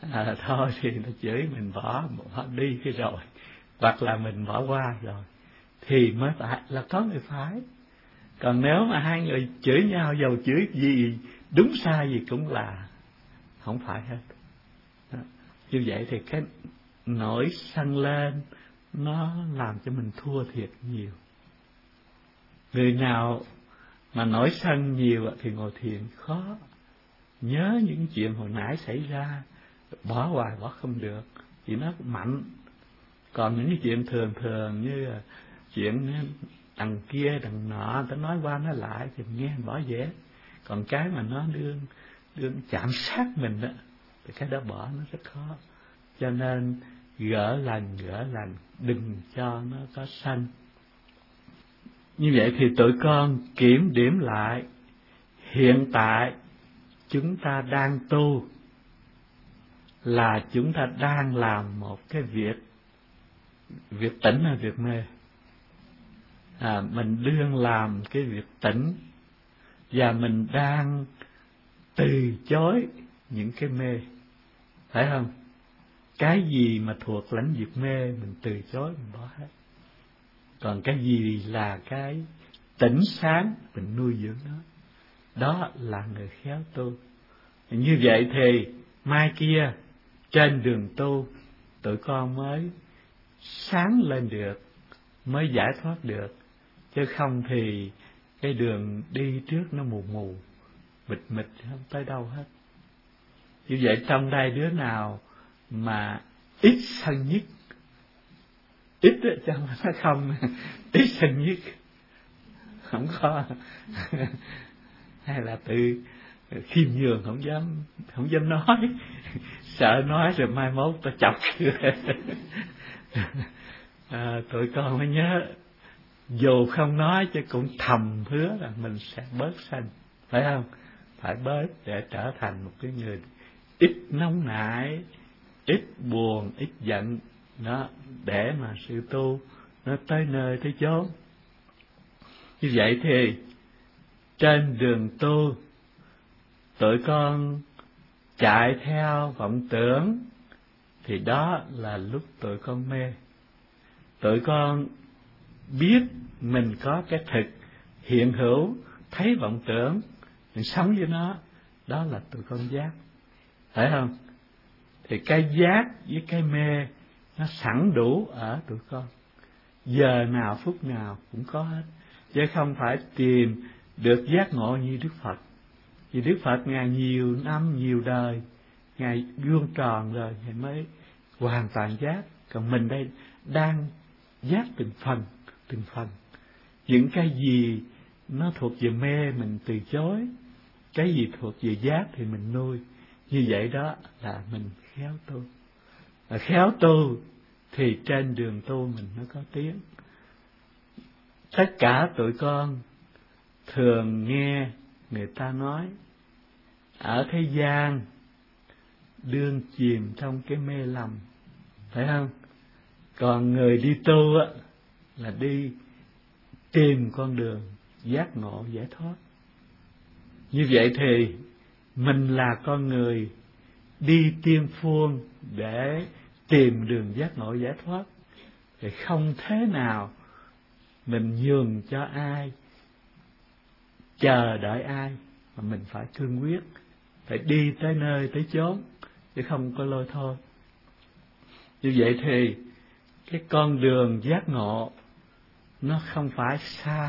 thôi thì nó chửi mình bỏ đi cái rồi, hoặc là mình bỏ qua rồi thì mới phải là có người phải. Còn nếu mà hai người chửi nhau, dầu chửi gì đúng sai gì cũng là không phải hết. Đó. Như vậy thì cái nổi sân lên nó làm cho mình thua thiệt nhiều. Người nào mà nổi sân nhiều thì ngồi thiền khó. Nhớ những chuyện hồi nãy xảy ra, bỏ hoài bỏ không được, thì nó mạnh. Còn những cái chuyện thường thường như là chuyện đằng kia đằng nọ, ta nói qua nói lại thì nghe bỏ dễ. Còn cái mà nó đương chạm sát mình đó, thì cái đó bỏ nó rất khó. Cho nên gỡ lành, đừng cho nó có sân. Như vậy thì tụi con kiểm điểm lại, hiện tại chúng ta đang tu là chúng ta đang làm một cái việc tỉnh hay việc mê? Mình đương làm cái việc tỉnh, và mình đang từ chối những cái mê, phải không? Cái gì mà thuộc lãnh vực mê mình từ chối, mình bỏ hết. Còn cái gì là cái tỉnh sáng mình nuôi dưỡng nó. Đó là người khéo tu. Như vậy thì mai kia trên đường tu tụi con mới sáng lên được, mới giải thoát được. Chứ không thì cái đường đi trước nó mù mù, mịt không tới đâu hết. Như vậy trong đây đứa nào mà ít sân nhất, ít đó, chứ nó không ít sân nhất, không có hay là tự khiêm nhường, không dám nói, sợ nói rồi mai mốt ta chọc. Tụi con mới nhớ, dù không nói chứ cũng thầm hứa là mình sẽ bớt sân, phải không? Phải bớt để trở thành một cái người ít nóng nảy, ít buồn, ít giận đó, để mà sự tu nó tới nơi tới chốn. Như vậy thì trên đường tu tụi con chạy theo vọng tưởng thì đó là lúc tụi con mê. Tụi con biết mình có cái thực hiện hữu, thấy vọng tưởng, mình sống với nó, đó là tụi con giác, phải không? Thì cái giác với cái mê nó sẵn đủ ở tụi con, giờ nào phút nào cũng có hết, chứ không phải tìm được giác ngộ như Đức Phật. Vì Đức Phật Ngài nhiều năm, nhiều đời, Ngài vuông tròn rồi, Ngài mới hoàn toàn giác. Còn mình đây đang giác từng phần. Những cái gì nó thuộc về mê mình từ chối, cái gì thuộc về giác thì mình nuôi. Như vậy đó là mình khéo tu. Và khéo tu thì trên đường tu mình nó có tiếng. Tất cả tụi con thường nghe người ta nói ở thế gian đương chìm trong cái mê lầm, phải không? Còn người đi tu á là đi tìm con đường giác ngộ giải thoát. Như vậy thì mình là con người đi tiên phương để tìm đường giác ngộ giải thoát, thì không thế nào mình nhường cho ai, chờ đợi ai, mà mình phải cương quyết, phải đi tới nơi tới chốn, chứ không có lôi thôi. Như vậy thì cái con đường giác ngộ nó không phải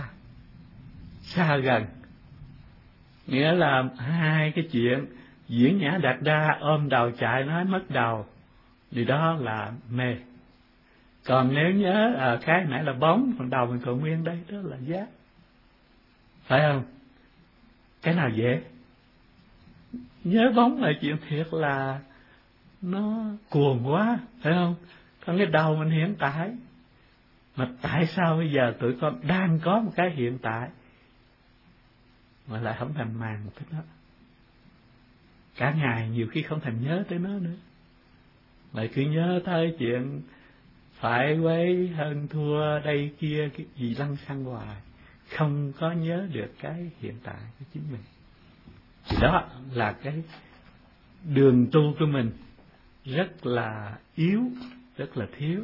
xa gần. Nghĩa là hai cái chuyện diễn nhã đạt đa, ôm đầu chạy nói mất đầu, thì đó là mê. Còn nếu nhớ cái nãy là bóng, còn đầu mình còn nguyên đây, đó là giác, phải không? Cái nào dễ? Nhớ bóng là chuyện thiệt là nó cuồng quá, phải không? Còn cái đầu mình hiện tại, mà tại sao bây giờ tụi con đang có một cái hiện tại mà lại không thèm màng một cái đó? Cả ngày nhiều khi không thèm nhớ tới nó nữa, lại cứ nhớ tới chuyện phải quấy hơn thua đây kia, cái gì lăng xăng hoài, không có nhớ được cái hiện tại của chính mình. Thì đó là cái đường tu của mình. rất là yếu, rất là thiếu.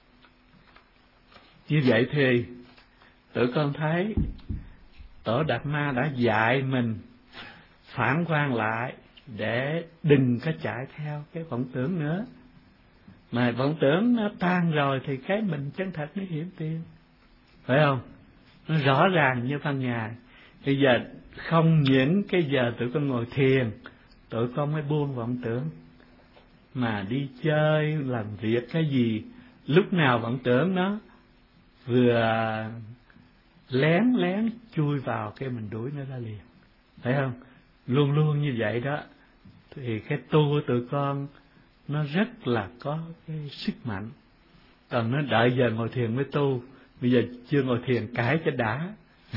Như vậy thì tụi con thấy Tổ Đạt Ma đã dạy mình phản quan lại để đừng có chạy theo cái vọng tưởng nữa. Mà vọng tưởng nó tan rồi thì cái mình chân thật nó hiển tiền, phải không? Nó rõ ràng như ban ngày. Bây giờ không những cái giờ tụi con ngồi thiền tụi con mới buông vọng tưởng, mà đi chơi làm việc cái gì, lúc nào vọng tưởng nó vừa lén lén chui vào cái mình đuổi nó ra liền, phải không? Luôn luôn như vậy đó. Thì cái tu của tụi con nó rất là có cái sức mạnh. Còn nó đợi giờ ngồi thiền mới tu, bây giờ chưa ngồi thiền cãi cho đã.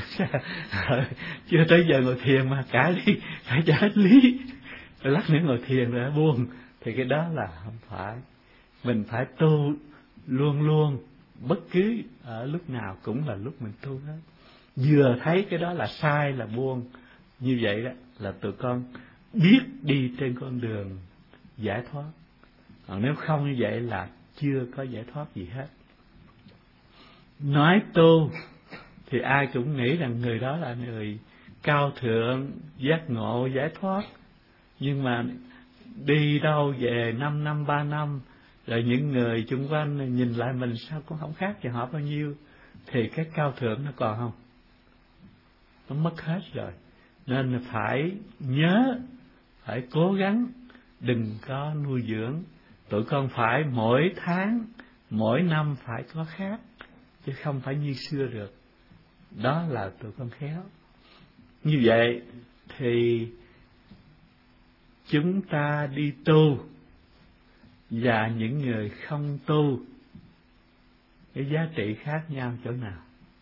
Chưa tới giờ ngồi thiền mà cãi đi, cãi cho hết lý, rồi lát nữa ngồi thiền rồi buông. Thì cái đó là không phải. Mình phải tu luôn luôn, bất cứ ở lúc nào cũng là lúc mình tu đó. Vừa thấy cái đó là sai là buông. Như vậy đó là tụi con biết đi trên con đường giải thoát. Còn nếu không như vậy là chưa có giải thoát gì hết. Nói tu thì ai cũng nghĩ rằng người đó là người cao thượng, giác ngộ, giải thoát. Nhưng mà đi đâu về 5 năm, 3 năm, rồi những người chung quanh nhìn lại mình sao cũng không khác gì họ bao nhiêu, thì cái cao thượng nó còn không? Nó mất hết rồi. Nên phải nhớ, phải cố gắng, đừng có nuôi dưỡng. Tụi con phải mỗi tháng, mỗi năm phải có khác, chứ không phải như xưa được. Đó là tụi con khéo. Như vậy thì chúng ta đi tu và những người không tu, cái giá trị khác nhau chỗ nào?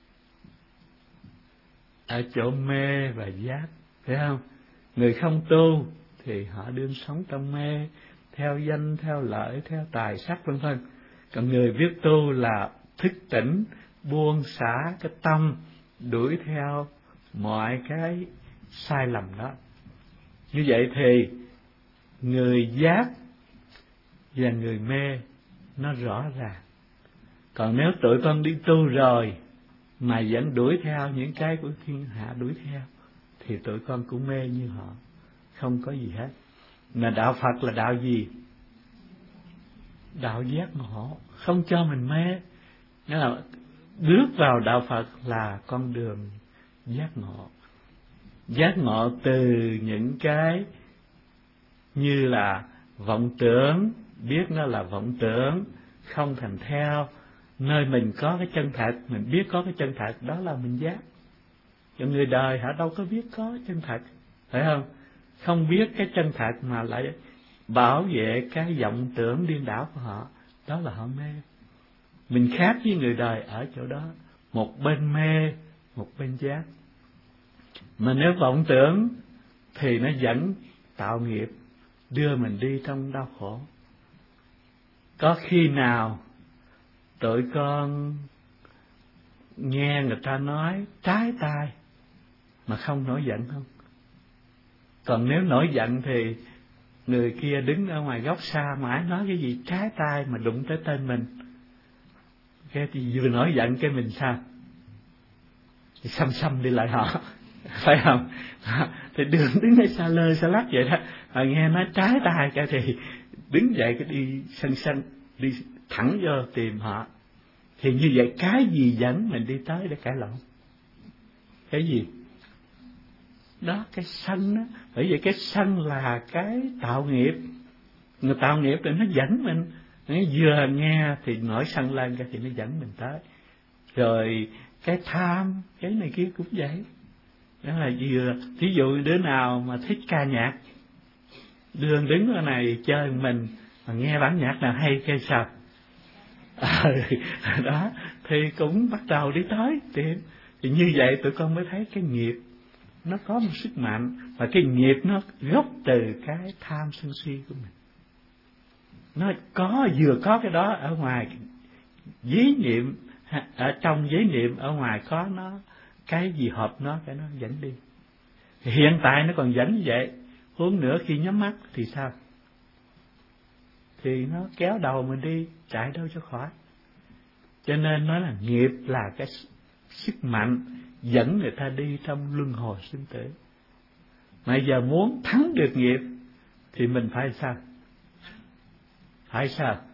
Ở chỗ mê và giác, phải không? Người không tu thì họ đương sống trong mê, theo danh, theo lợi, theo tài sắc vân vân. Còn người biết tu là thức tỉnh, buông xả cái tâm, đuổi theo mọi cái sai lầm đó. Như vậy thì người giác và người mê nó rõ ràng. Còn nếu tụi con đi tu rồi mà vẫn đuổi theo những cái của thiên hạ đuổi theo, thì tụi con cũng mê như họ, không có gì hết. Mà đạo Phật là đạo gì? Đạo giác ngộ, không cho mình mê. Nghĩa là bước vào đạo Phật là con đường giác ngộ. Giác ngộ từ những cái như là vọng tưởng, biết nó là vọng tưởng, không thành theo. Nơi mình có cái chân thật, mình biết có cái chân thật, đó là mình giác. Cho người đời họ đâu có biết có chân thật, phải không? Không biết cái chân thật mà lại bảo vệ cái vọng tưởng điên đảo của họ, đó là họ mê. Mình khác với người đời ở chỗ đó, một bên mê, một bên giác. Mà nếu vọng tưởng thì nó vẫn tạo nghiệp, đưa mình đi trong đau khổ. Có khi nào tụi con nghe người ta nói trái tai mà không nổi giận không? Còn nếu nổi giận thì người kia đứng ở ngoài góc xa mãi nói cái gì trái tai mà đụng tới tên mình, cái thì vừa nổi giận cái mình sao? Thì xăm đi lại họ, phải không? Thì đường đứng đây xa lơ xa lắc vậy đó, mà nghe nói trái tai cái thì đứng dậy cái đi sân đi thẳng vô tìm họ. Thì như vậy cái gì dẫn mình đi tới để cãi lộn? Cái gì? Đó, cái sân đó. Bởi vậy cái sân là cái tạo nghiệp. Người tạo nghiệp thì nó dẫn mình. Nó vừa nghe thì nổi sân lên cái thì nó dẫn mình tới. Rồi cái tham, cái này kia cũng vậy. Đó là vừa, ví dụ đứa nào mà thích ca nhạc, đứng ở này chơi mình, mà nghe bản nhạc nào hay cái sao? Đó, thì cũng bắt đầu đi tới tìm. Thì như vậy tụi con mới thấy cái nghiệp nó có một sức mạnh, và cái nghiệp nó gốc từ cái tham sân si của mình. Nó vừa có cái đó ở ngoài giấy niệm, ở trong giấy niệm ở ngoài có nó, cái gì hợp nó cái nó dẫn đi. Thì hiện tại nó còn dẫn như vậy, huống nữa khi nhắm mắt thì sao? thì nó kéo đầu mình đi, chạy đâu cho khỏi. Cho nên nói là nghiệp là cái sức mạnh dẫn người ta đi trong luân hồi sinh tử. Mà giờ muốn thắng được nghiệp thì mình phải sao? Phải sao?